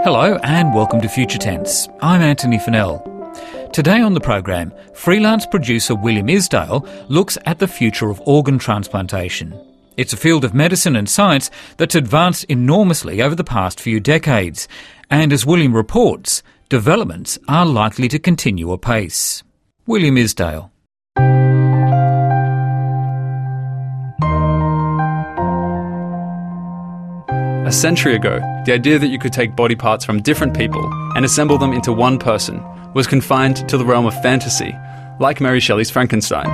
Hello and welcome to Future Tense. I'm Anthony Fennell. Today on the program, freelance producer William Isdale looks at the future of organ transplantation. It's a field of medicine and science that's advanced enormously over the past few decades. And as William reports, developments are likely to continue apace. William Isdale. A century ago, the idea that you could take body parts from different people and assemble them into one person was confined to the realm of fantasy, like Mary Shelley's Frankenstein.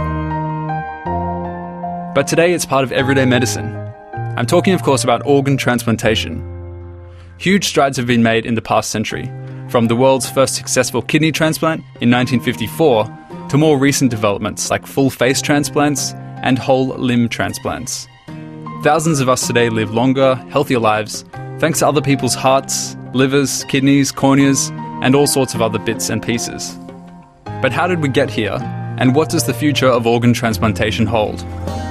But today it's part of everyday medicine. I'm talking, of course, about organ transplantation. Huge strides have been made in the past century, from the world's first successful kidney transplant in 1954 to more recent developments like full face transplants and whole limb transplants. Thousands of us today live longer, healthier lives, thanks to other people's hearts, livers, kidneys, corneas, and all sorts of other bits and pieces. But how did we get here, and what does the future of organ transplantation hold?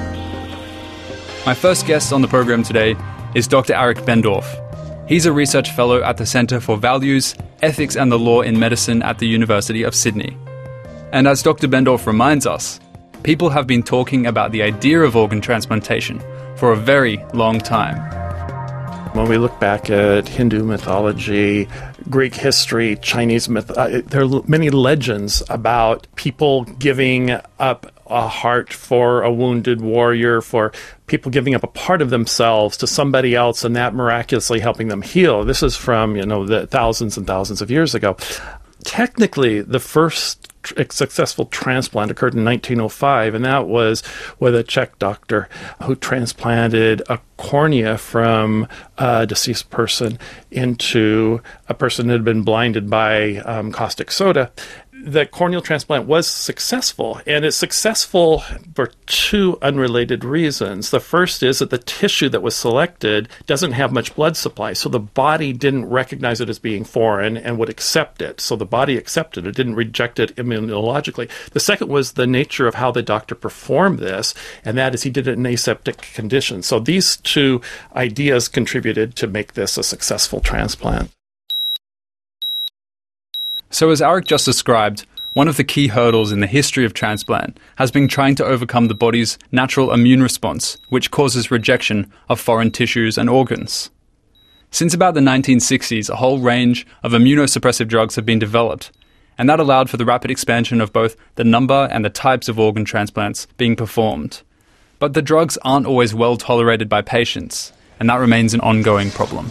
My first guest on the program today is Dr. Arik Bendorf. He's a research fellow at the Centre for Values, Ethics and the Law in Medicine at the University of Sydney. And as Dr. Bendorf reminds us, people have been talking about the idea of organ transplantation for a very long time. When we look back at Hindu mythology, Greek history, Chinese myth, there are many legends about people giving up a heart for a wounded warrior, for people giving up a part of themselves to somebody else and that miraculously helping them heal. This is from, the thousands and thousands of years ago. Technically, the first successful transplant occurred in 1905, and that was with a Czech doctor who transplanted a cornea from a deceased person into a person who had been blinded by caustic soda. The corneal transplant was successful, and it's successful for two unrelated reasons. The first is that the tissue that was selected doesn't have much blood supply, so the body didn't recognize it as being foreign and would accept it. So the body accepted it, didn't reject it immunologically. The second was the nature of how the doctor performed this, and that is he did it in aseptic conditions. So these two ideas contributed to make this a successful transplant. So as Arik just described, one of the key hurdles in the history of transplant has been trying to overcome the body's natural immune response, which causes rejection of foreign tissues and organs. Since about the 1960s, a whole range of immunosuppressive drugs have been developed, and that allowed for the rapid expansion of both the number and the types of organ transplants being performed. But the drugs aren't always well tolerated by patients, and that remains an ongoing problem.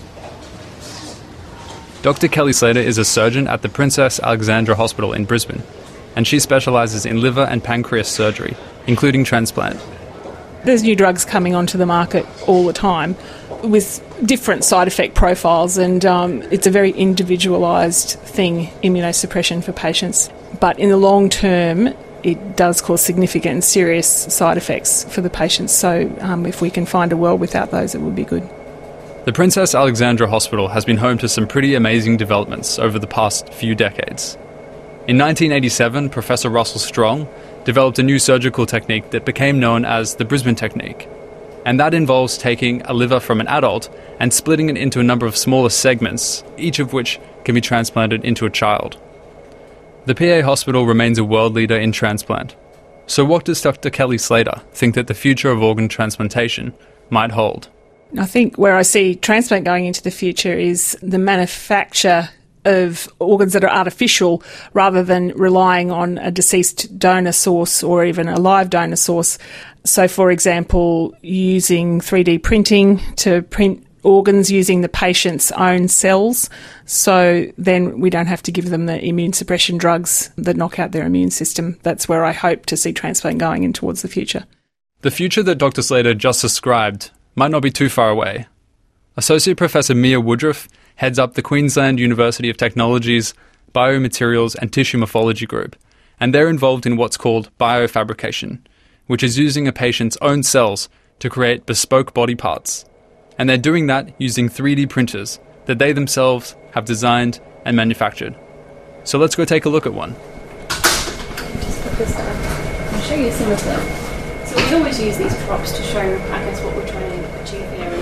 Dr. Kelly Slater is a surgeon at the Princess Alexandra Hospital in Brisbane, and she specialises in liver and pancreas surgery, including transplant. There's new drugs coming onto the market all the time with different side effect profiles, and it's a very individualised thing, immunosuppression for patients. But in the long term, it does cause significant and serious side effects for the patients. So if we can find a world without those, it would be good. The Princess Alexandra Hospital has been home to some pretty amazing developments over the past few decades. In 1987, Professor Russell Strong developed a new surgical technique that became known as the Brisbane technique. And that involves taking a liver from an adult and splitting it into a number of smaller segments, each of which can be transplanted into a child. The PA Hospital remains a world leader in transplant. So what does Dr. Kelly Slater think that the future of organ transplantation might hold? I think where I see transplant going into the future is the manufacture of organs that are artificial rather than relying on a deceased donor source or even a live donor source. So, for example, using 3D printing to print organs using the patient's own cells, so then we don't have to give them the immune suppression drugs that knock out their immune system. That's where I hope to see transplant going in towards the future. The future that Dr. Slater just described might not be too far away. Associate Professor Mia Woodruff heads up the Queensland University of Technology's Biomaterials and Tissue Morphology group, and they're involved in what's called biofabrication, which is using a patient's own cells to create bespoke body parts. And they're doing that using 3D printers that they themselves have designed and manufactured. So let's go take a look at one. Just put this down. I'll show you some of them. So we always use these props to show, I guess, what we're trying to achieve here. And this is the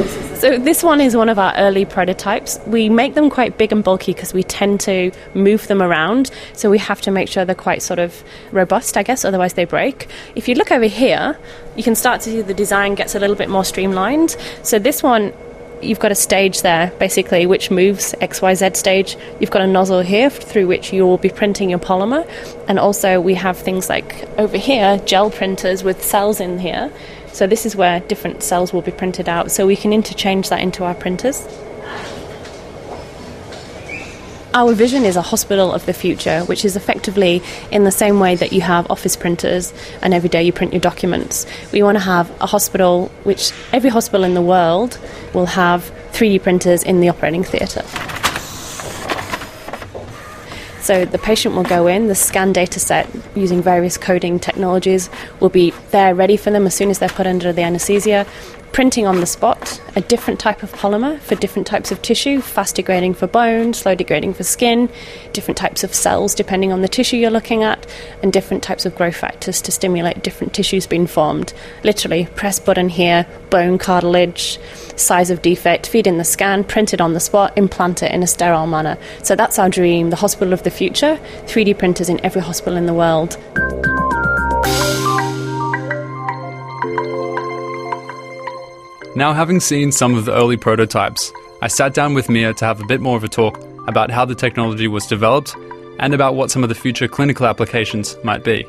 So this one is one of our early prototypes. We make them quite big and bulky because we tend to move them around. So we have to make sure they're quite sort of robust, I guess, otherwise they break. If you look over here, you can start to see the design gets a little bit more streamlined. So this one, you've got a stage there, basically, which moves XYZ stage. You've got a nozzle here through which you will be printing your polymer. And also we have things like over here, gel printers with cells in here. So this is where different cells will be printed out. So we can interchange that into our printers. Our vision is a hospital of the future, which is effectively in the same way that you have office printers and every day you print your documents. We want to have a hospital which every hospital in the world will have 3D printers in the operating theatre. So the patient will go in, the scan data set using various coding technologies will be there ready for them as soon as they're put under the anaesthesia, printing on the spot a different type of polymer for different types of tissue, fast degrading for bone, slow degrading for skin, different types of cells depending on the tissue you're looking at, and different types of growth factors to stimulate different tissues being formed. Literally, press button here, bone, cartilage, size of defect, feed in the scan, print it on the spot, implant it in a sterile manner. So that's our dream, the hospital of the future, 3D printers in every hospital in the world. Now, having seen some of the early prototypes, I sat down with Mia to have a bit more of a talk about how the technology was developed and about what some of the future clinical applications might be.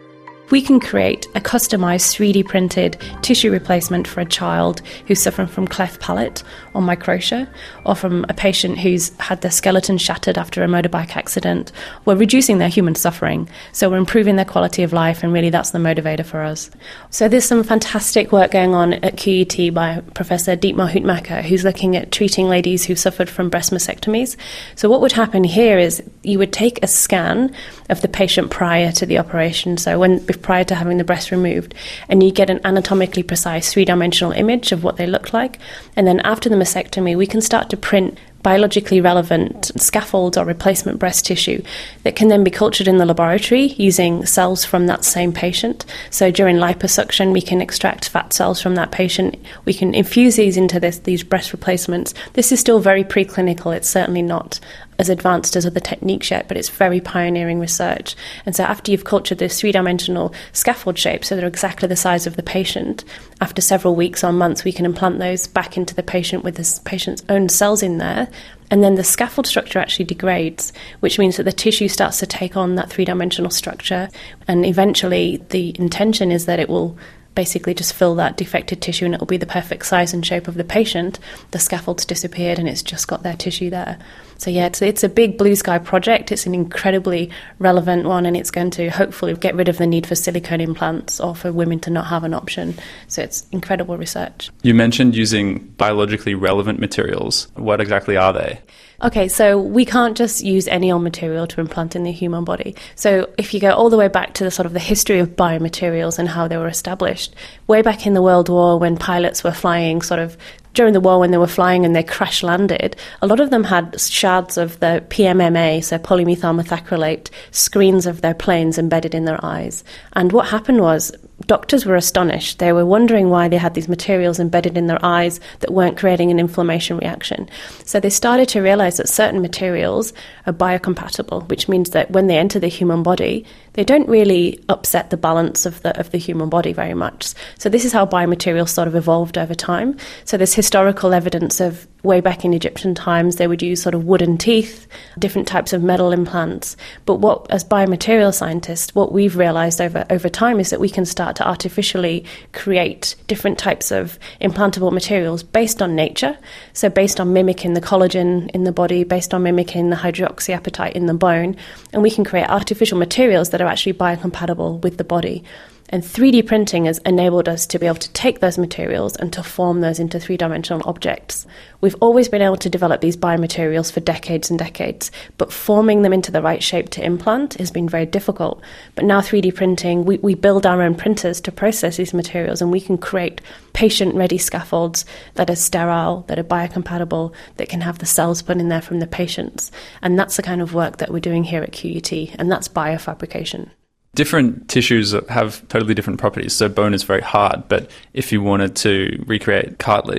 We can create a customised 3D printed tissue replacement for a child who's suffering from cleft palate or microtia, or from a patient who's had their skeleton shattered after a motorbike accident. We're reducing their human suffering, so we're improving their quality of life, and really that's the motivator for us. So there's some fantastic work going on at QUT by Professor Dietmar Hutmacher, who's looking at treating ladies who suffered from breast mastectomies. So what would happen here is you would take a scan of the patient prior to the operation, so prior to having the breast removed, and you get an anatomically precise three-dimensional image of what they look like. And then after the mastectomy, we can start to print biologically relevant scaffolds or replacement breast tissue that can then be cultured in the laboratory using cells from that same patient. So during liposuction, we can extract fat cells from that patient. We can infuse these into these breast replacements. This is still very preclinical. It's certainly not as advanced as other techniques yet, but it's very pioneering research. And so after you've cultured this three-dimensional scaffold shape, so they're exactly the size of the patient, after several weeks or months, we can implant those back into the patient with the patient's own cells in there. And then the scaffold structure actually degrades, which means that the tissue starts to take on that three-dimensional structure. And eventually, the intention is that it will basically just fill that defected tissue and it will be the perfect size and shape of the patient. The scaffold's disappeared and it's just got their tissue there. So yeah, it's a big blue sky project. It's an incredibly relevant one, and it's going to hopefully get rid of the need for silicone implants or for women to not have an option. So it's incredible research. You mentioned using biologically relevant materials. What exactly are they? Okay, so we can't just use any old material to implant in the human body. So if you go all the way back to the history of biomaterials and how they were established, way back in the World War when pilots were flying during the war when they were flying and they crash landed, a lot of them had shards of the PMMA, so polymethyl methacrylate, screens of their planes embedded in their eyes. And what happened was doctors were astonished. They were wondering why they had these materials embedded in their eyes that weren't creating an inflammation reaction. So they started to realize that certain materials are biocompatible, which means that when they enter the human body, they don't really upset the balance of the human body very much. So this is how biomaterials sort of evolved over time. So there's historical evidence of way back in Egyptian times, they would use wooden teeth, different types of metal implants. But as biomaterial scientists, what we've realized over time is that we can start to artificially create different types of implantable materials based on nature. So based on mimicking the collagen in the body, based on mimicking the hydroxyapatite in the bone. And we can create artificial materials that are actually biocompatible with the body. And 3D printing has enabled us to be able to take those materials and to form those into three-dimensional objects. We've always been able to develop these biomaterials for decades and decades, but forming them into the right shape to implant has been very difficult. But now 3D printing, we build our own printers to process these materials, and we can create patient-ready scaffolds that are sterile, that are biocompatible, that can have the cells put in there from the patients. And that's the kind of work that we're doing here at QUT, and that's biofabrication. Different tissues have totally different properties. So bone is very hard, but if you wanted to recreate cartilage,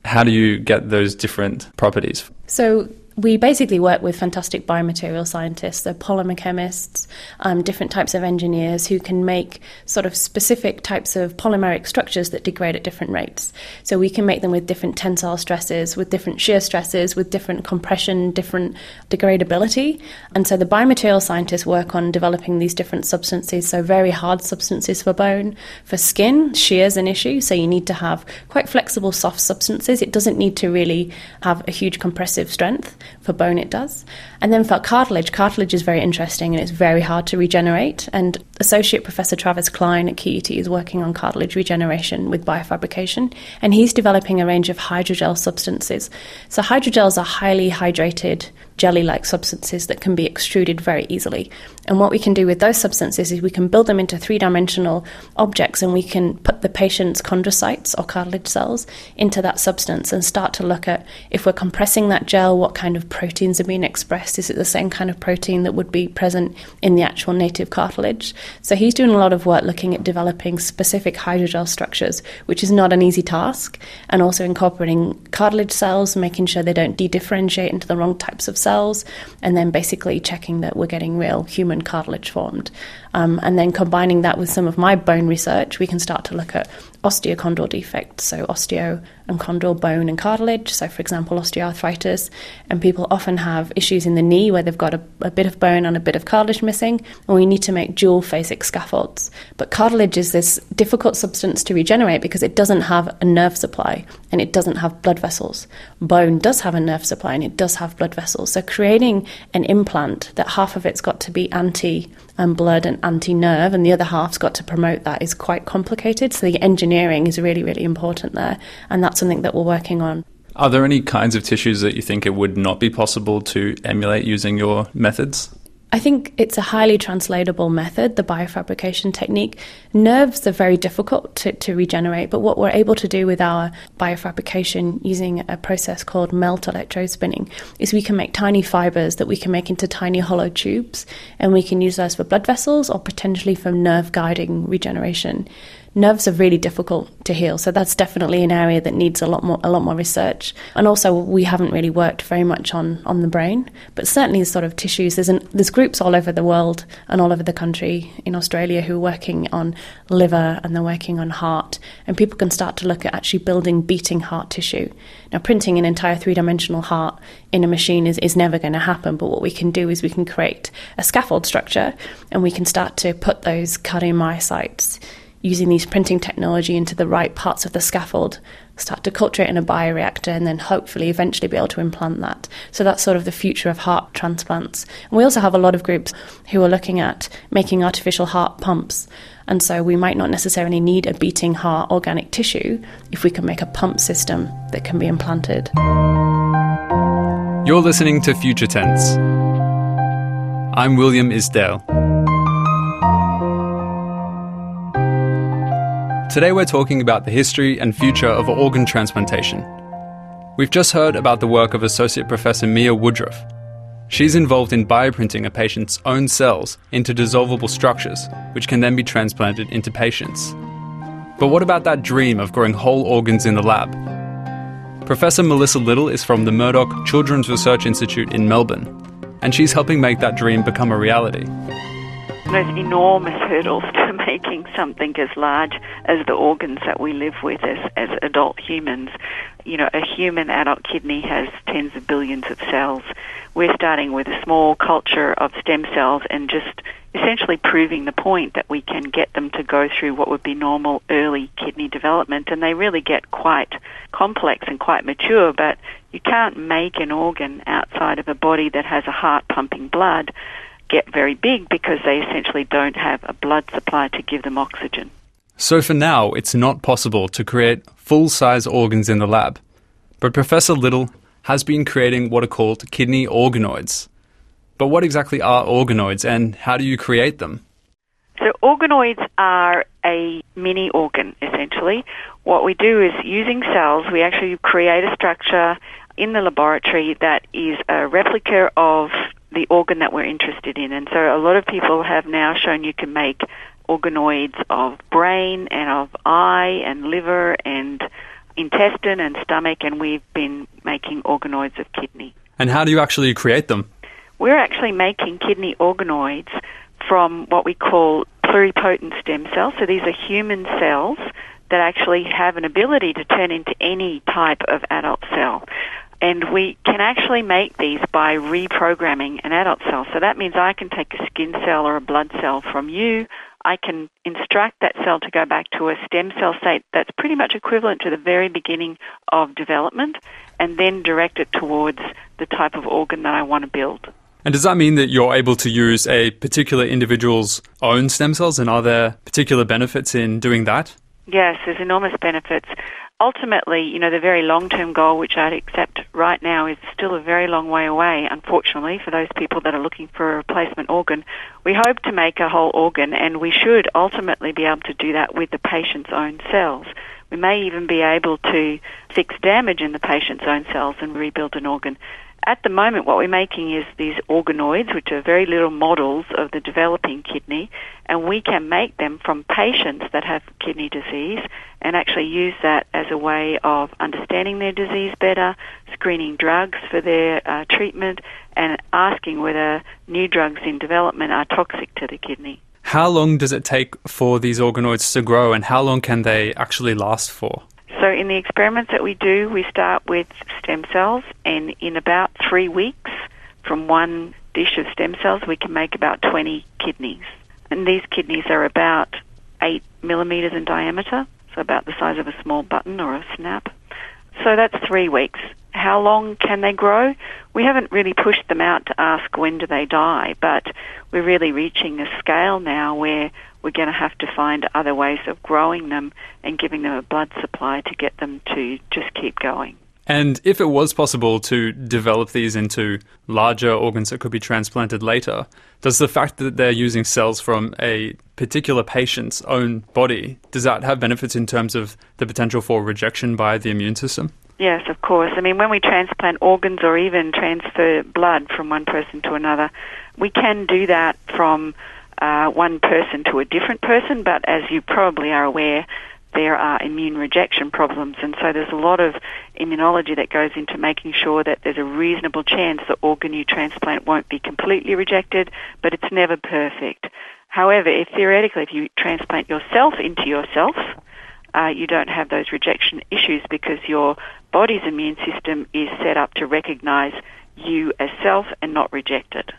How do you get those different properties? So we basically work with fantastic biomaterial scientists, so polymer chemists, different types of engineers who can make sort of specific types of polymeric structures that degrade at different rates. So we can make them with different tensile stresses, with different shear stresses, with different compression, different degradability. And so the biomaterial scientists work on developing these different substances, so very hard substances for bone. For skin, shear's an issue, so you need to have quite flexible, soft substances. It doesn't need to really have a huge compressive strength. For bone, it does. And then for cartilage is very interesting and it's very hard to regenerate. And Associate Professor Travis Klein at QUT is working on cartilage regeneration with biofabrication. And he's developing a range of hydrogel substances. So hydrogels are highly hydrated, jelly-like substances that can be extruded very easily. And what we can do with those substances is we can build them into three-dimensional objects and we can put the patient's chondrocytes or cartilage cells into that substance and start to look at if we're compressing that gel, what kind of proteins are being expressed. Is it the same kind of protein that would be present in the actual native cartilage? So he's doing a lot of work looking at developing specific hydrogel structures, which is not an easy task, and also incorporating cartilage cells, making sure they don't de-differentiate into the wrong types of cells, and then basically checking that we're getting real human cartilage formed. And then combining that with some of my bone research, we can start to look at osteochondral defects, so osteo and chondral bone and cartilage, so for example osteoarthritis, and people often have issues in the knee where they've got a bit of bone and a bit of cartilage missing, and we need to make dual phasic scaffolds. But cartilage is this difficult substance to regenerate because it doesn't have a nerve supply and it doesn't have blood vessels. Bone does have a nerve supply and it does have blood vessels, so creating an implant that half of it's got to be anti-blood and anti-nerve and the other half's got to promote that is quite complicated. So the engineering is really, really important there, and that's something that we're working on. Are there any kinds of tissues that you think it would not be possible to emulate using your methods? I think it's a highly translatable method, the biofabrication technique. Nerves are very difficult to regenerate, but what we're able to do with our biofabrication using a process called melt electrode spinning is we can make tiny fibers that we can make into tiny hollow tubes, and we can use those for blood vessels or potentially for nerve guiding regeneration. Nerves are really difficult to heal, so that's definitely an area that needs a lot more research. And also, we haven't really worked very much on the brain, but certainly the sort of tissues. There's groups all over the world and all over the country in Australia who are working on liver and they're working on heart, and people can start to look at actually building beating heart tissue. Now, printing an entire three-dimensional heart in a machine is never going to happen, but what we can do is we can create a scaffold structure, and we can start to put those cardiomyocytes using these printing technology into the right parts of the scaffold, start to culture it in a bioreactor, and then hopefully eventually be able to implant that. So that's sort of the future of heart transplants. And we also have a lot of groups who are looking at making artificial heart pumps. And so we might not necessarily need a beating heart organic tissue if we can make a pump system that can be implanted. You're listening to Future Tense. I'm William Isdale. Today we're talking about the history and future of organ transplantation. We've just heard about the work of Associate Professor Mia Woodruff. She's involved in bioprinting a patient's own cells into dissolvable structures, which can then be transplanted into patients. But what about that dream of growing whole organs in the lab? Professor Melissa Little is from the Murdoch Children's Research Institute in Melbourne, and she's helping make that dream become a reality. There's enormous hurdles to making something as large as the organs that we live with as adult humans. You know, a human adult kidney has tens of billions of cells. We're starting with a small culture of stem cells and just essentially proving the point that we can get them to go through what would be normal early kidney development, and they really get quite complex and quite mature, but you can't make an organ outside of a body that has a heart pumping blood get very big because they essentially don't have a blood supply to give them oxygen. So for now, it's not possible to create full-size organs in the lab. But Professor Little has been creating what are called kidney organoids. But what exactly are organoids and how do you create them? So organoids are a mini organ, essentially. What we do is, using cells, we actually create a structure in the laboratory that is a replica of the organ that we're interested in. And so a lot of people have now shown you can make organoids of brain and of eye and liver and intestine and stomach, and we've been making organoids of kidney. And how do you actually create them? We're actually making kidney organoids from what we call pluripotent stem cells. So these are human cells that actually have an ability to turn into any type of adult cell. And we can actually make these by reprogramming an adult cell. So that means I can take a skin cell or a blood cell from you. I can instruct that cell to go back to a stem cell state that's pretty much equivalent to the very beginning of development, and then direct it towards the type of organ that I want to build. And does that mean that you're able to use a particular individual's own stem cells, and are there particular benefits in doing that? Yes, there's enormous benefits. Ultimately, the very long-term goal, which I'd accept right now, is still a very long way away, unfortunately, for those people that are looking for a replacement organ. We hope to make a whole organ, and we should ultimately be able to do that with the patient's own cells. We may even be able to fix damage in the patient's own cells and rebuild an organ. At the moment, what we're making is these organoids, which are very little models of the developing kidney, and we can make them from patients that have kidney disease and actually use that as a way of understanding their disease better, screening drugs for their treatment, and asking whether new drugs in development are toxic to the kidney. How long does it take for these organoids to grow, and how long can they actually last for? So in the experiments that we do, we start with stem cells, and in about 3 weeks from one dish of stem cells, we can make about 20 kidneys. And these kidneys are about 8 millimeters in diameter, so about the size of a small button or a snap. So that's 3 weeks. How long can they grow? We haven't really pushed them out to ask when do they die, but we're really reaching a scale now where we're going to have to find other ways of growing them and giving them a blood supply to get them to just keep going. And if it was possible to develop these into larger organs that could be transplanted later, does the fact that they're using cells from a particular patient's own body, does that have benefits in terms of the potential for rejection by the immune system? Yes, of course. I mean, when we transplant organs or even transfer blood from one person to another, we can do that from one person to a different person, but as you probably are aware, there are immune rejection problems, and so there's a lot of immunology that goes into making sure that there's a reasonable chance the organ you transplant won't be completely rejected, but it's never perfect. However, if you transplant yourself into yourself, you don't have those rejection issues because your body's immune system is set up to recognize you as self and not reject it.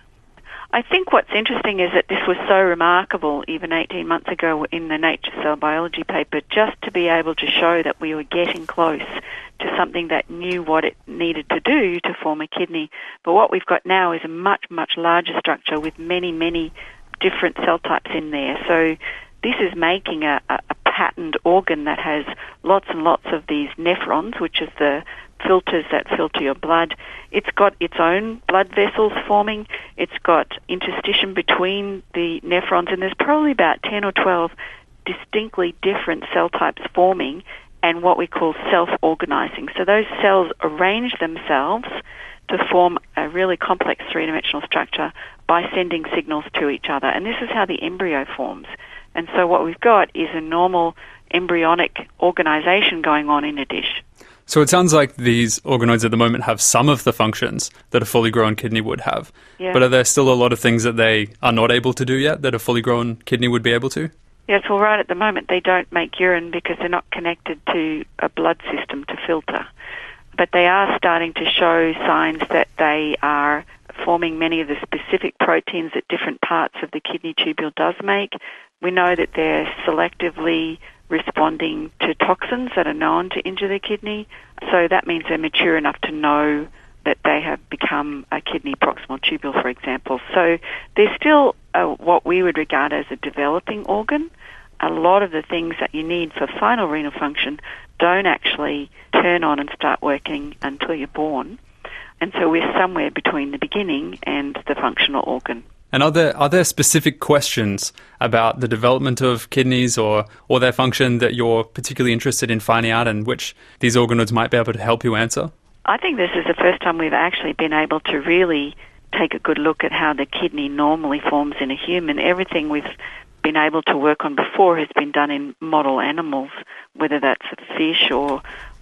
I think what's interesting is that this was so remarkable even 18 months ago in the Nature Cell Biology paper, just to be able to show that we were getting close to something that knew what it needed to do to form a kidney. But what we've got now is a much, much larger structure with many, many different cell types in there. So this is making a patterned organ that has lots and lots of these nephrons, which is the filters that filter your blood. It's got its own blood vessels forming. It's got interstitium between the nephrons, and there's probably about 10 or 12 distinctly different cell types forming and what we call self-organizing. So those cells arrange themselves to form a really complex three-dimensional structure by sending signals to each other. And this is how the embryo forms. And so what we've got is a normal embryonic organization going on in a dish. So it sounds like these organoids at the moment have some of the functions that a fully grown kidney would have. Yeah. But are there still a lot of things that they are not able to do yet that a fully grown kidney would be able to? Yes, well, right at the moment they don't make urine because they're not connected to a blood system to filter. But they are starting to show signs that they are forming many of the specific proteins that different parts of the kidney tubule does make. We know that they're selectively responding to toxins that are known to injure the kidney. So that means they're mature enough to know that they have become a kidney proximal tubule, for example. So they're still what we would regard as a developing organ. A lot of the things that you need for final renal function don't actually turn on and start working until you're born. And so we're somewhere between the beginning and the functional organ. And are there specific questions about the development of kidneys or their function that you're particularly interested in finding out and which these organoids might be able to help you answer? I think this is the first time we've actually been able to really take a good look at how the kidney normally forms in a human. Everything we've been able to work on before has been done in model animals, whether that's a fish or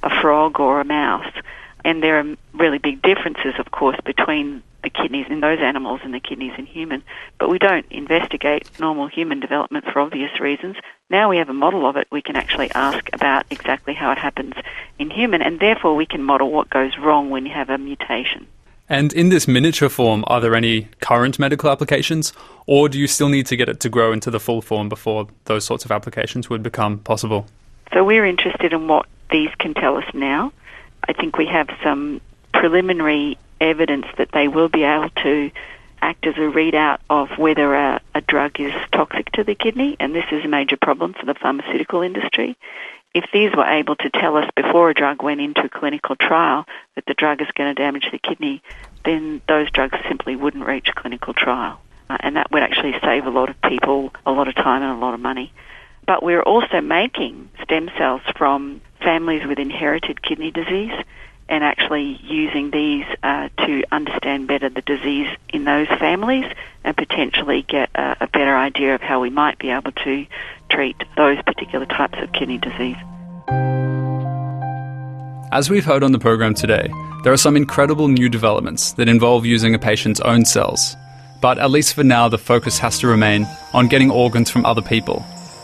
a frog or a mouse. And there are really big differences, of course, between the kidneys in those animals and the kidneys in human. But we don't investigate normal human development for obvious reasons. Now we have a model of it, we can actually ask about exactly how it happens in human, and therefore we can model what goes wrong when you have a mutation. And in this miniature form, are there any current medical applications, or do you still need to get it to grow into the full form before those sorts of applications would become possible? So we're interested in what these can tell us now. I think we have some preliminary evidence that they will be able to act as a readout of whether a drug is toxic to the kidney, and this is a major problem for the pharmaceutical industry. If these were able to tell us before a drug went into a clinical trial that the drug is going to damage the kidney, then those drugs simply wouldn't reach clinical trial. And that would actually save a lot of people a lot of time and a lot of money. But we're also making stem cells from families with inherited kidney disease and actually using these to understand better the disease in those families and potentially get a better idea of how we might be able to treat those particular types of kidney disease. As we've heard on the program today, there are some incredible new developments that involve using a patient's own cells. But at least for now, the focus has to remain on getting organs from other people.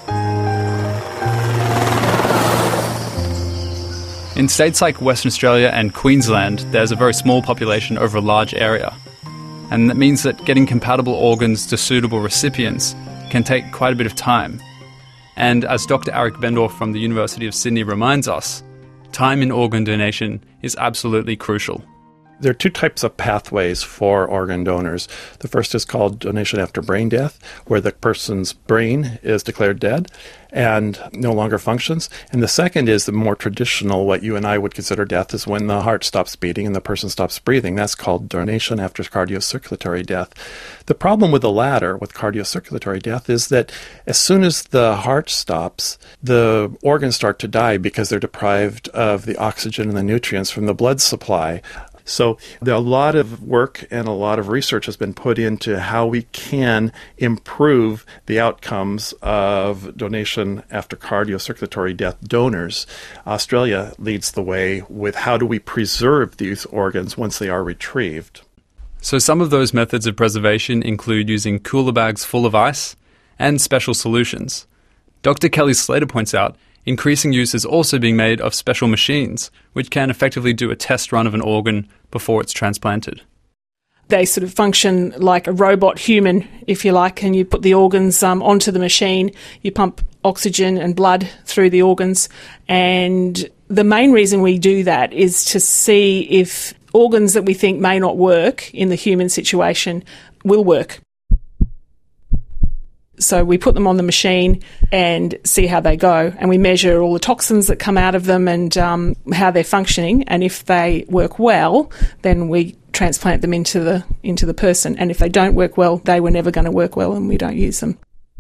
In states like Western Australia and Queensland, there's a very small population over a large area. And that means that getting compatible organs to suitable recipients can take quite a bit of time. And as Dr. Arik Bendorf from the University of Sydney reminds us, time in organ donation is absolutely crucial. There are two types of pathways for organ donors. The first is called donation after brain death, where the person's brain is declared dead and no longer functions. And the second is the more traditional, what you and I would consider death, is when the heart stops beating and the person stops breathing. That's called donation after cardiocirculatory death. The problem with the latter, with cardiocirculatory death, is that as soon as the heart stops, the organs start to die because they're deprived of the oxygen and the nutrients from the blood supply. So a lot of work and a lot of research has been put into how we can improve the outcomes of donation after cardiocirculatory death donors. Australia leads the way with how do we preserve these organs once they are retrieved. So some of those methods of preservation include using cooler bags full of ice and special solutions. Dr. Kelly Slater points out increasing use is also being made of special machines, which can effectively do a test run of an organ before it's transplanted. They sort of function like a robot human, if you like, and you put the organs onto the machine, you pump oxygen and blood through the organs, and the main reason we do that is to see if organs that we think may not work in the human situation will work. So we put them on the machine and see how they go, and we measure all the toxins that come out of them and how they're functioning. And if they work well, then we transplant them into the person. And if they don't work well, they were never going to work well, and we don't use them.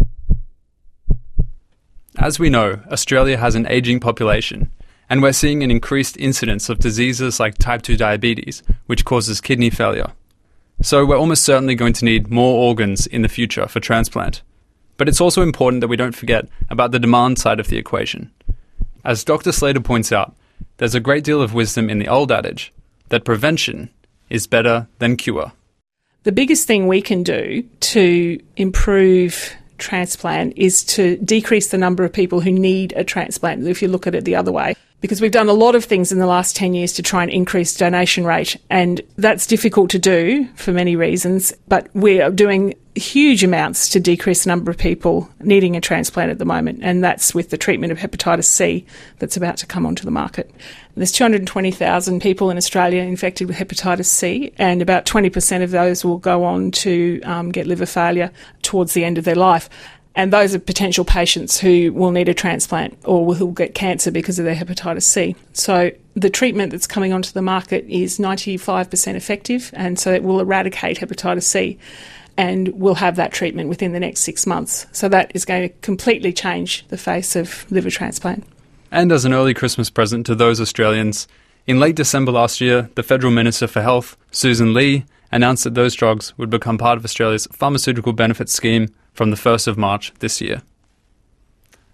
As we know, Australia has an ageing population, and we're seeing an increased incidence of diseases like type 2 diabetes, which causes kidney failure. So we're almost certainly going to need more organs in the future for transplant. But it's also important that we don't forget about the demand side of the equation. As Dr. Slater points out, there's a great deal of wisdom in the old adage that prevention is better than cure. The biggest thing we can do to improve transplant is to decrease the number of people who need a transplant, if you look at it the other way. Because we've done a lot of things in the last 10 years to try and increase donation rate, and that's difficult to do for many reasons, but we are doing huge amounts to decrease the number of people needing a transplant at the moment, and that's with the treatment of hepatitis C that's about to come onto the market. There's 220,000 people in Australia infected with hepatitis C, and about 20% of those will go on to get liver failure towards the end of their life. And those are potential patients who will need a transplant or who will get cancer because of their hepatitis C. So the treatment that's coming onto the market is 95% effective, and so it will eradicate hepatitis C, and we'll have that treatment within the next 6 months. So that is going to completely change the face of liver transplant. And as an early Christmas present to those Australians, in late December last year, the Federal Minister for Health, Susan Lee, announced that those drugs would become part of Australia's Pharmaceutical Benefits Scheme from the 1st of March this year.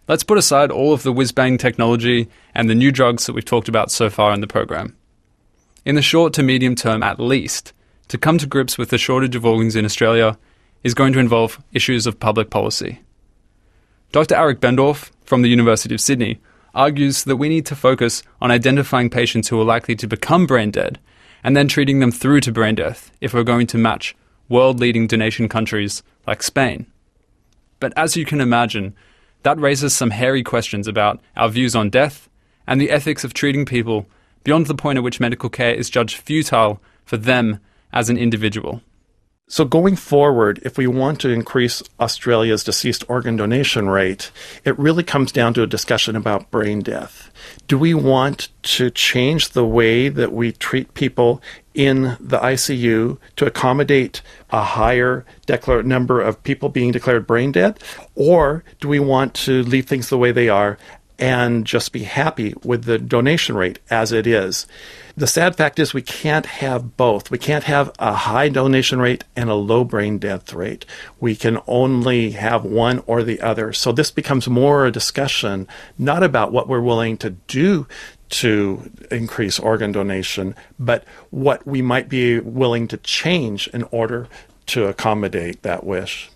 Let's put aside all of the whiz-bang technology and the new drugs that we've talked about so far in the program. In the short to medium term at least, to come to grips with the shortage of organs in Australia is going to involve issues of public policy. Dr. Arik Bendorf from the University of Sydney argues that we need to focus on identifying patients who are likely to become brain dead and then treating them through to brain death if we're going to match world-leading donation countries like Spain. But as you can imagine, that raises some hairy questions about our views on death and the ethics of treating people beyond the point at which medical care is judged futile for them as an individual. So going forward, if we want to increase Australia's deceased organ donation rate, it really comes down to a discussion about brain death. Do we want to change the way that we treat people in the ICU to accommodate a higher number of people being declared brain dead? Or do we want to leave things the way they are and just be happy with the donation rate as it is? The sad fact is we can't have both. We can't have a high donation rate and a low brain death rate. We can only have one or the other. So this becomes more a discussion, not about what we're willing to do to increase organ donation, but what we might be willing to change in order to accommodate that wish.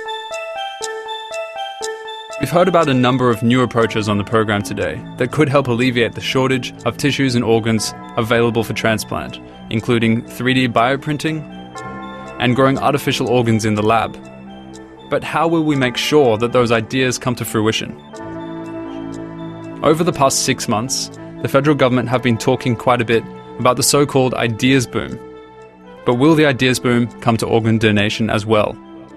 We've heard about a number of new approaches on the program today that could help alleviate the shortage of tissues and organs available for transplant, including 3D bioprinting and growing artificial organs in the lab. But how will we make sure that those ideas come to fruition? Over the past 6 months, the federal government have been talking quite a bit about the so-called ideas boom. But will the ideas boom come to organ donation as well?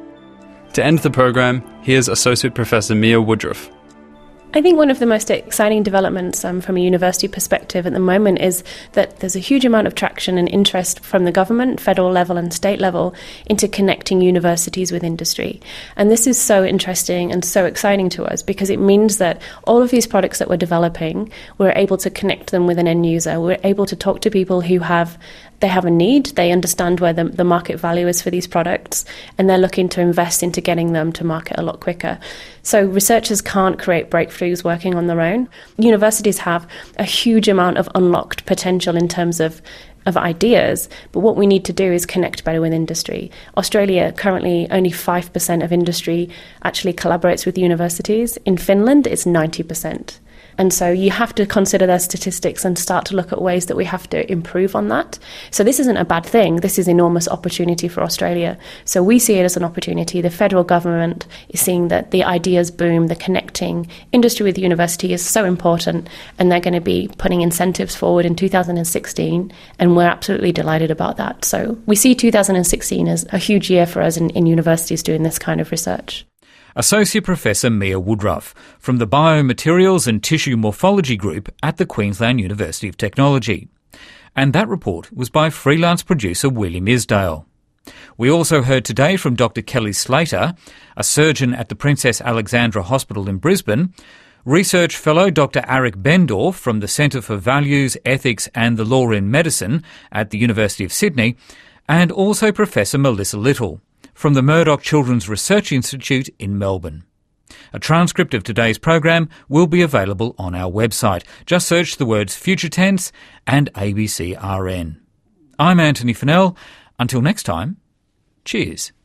To end the program, here's Associate Professor Mia Woodruff. I think one of the most exciting developments from a university perspective at the moment is that there's a huge amount of traction and interest from the government, federal level and state level, into connecting universities with industry. And this is so interesting and so exciting to us because it means that all of these products that we're developing, we're able to connect them with an end user. We're able to talk to people who have a need, they understand where the market value is for these products, and they're looking to invest into getting them to market a lot quicker. So researchers can't create breakthroughs working on their own. Universities have a huge amount of unlocked potential in terms of ideas, but what we need to do is connect better with industry. Australia, currently only 5% of industry actually collaborates with universities. In Finland, it's 90%. And so you have to consider their statistics and start to look at ways that we have to improve on that. So this isn't a bad thing. This is enormous opportunity for Australia. So we see it as an opportunity. The federal government is seeing that the ideas boom, the connecting industry with university is so important, and they're going to be putting incentives forward in 2016, and we're absolutely delighted about that. So we see 2016 as a huge year for us in universities doing this kind of research. Associate Professor Mia Woodruff from the Biomaterials and Tissue Morphology Group at the Queensland University of Technology. And that report was by freelance producer William Isdale. We also heard today from Dr. Kelly Slater, a surgeon at the Princess Alexandra Hospital in Brisbane, research fellow Dr. Arik Bendorf from the Centre for Values, Ethics and the Law in Medicine at the University of Sydney, and also Professor Melissa Little from the Murdoch Children's Research Institute in Melbourne. A transcript of today's program will be available on our website. Just search the words Future Tense and ABCRN. I'm Anthony Fennell. Until next time, cheers.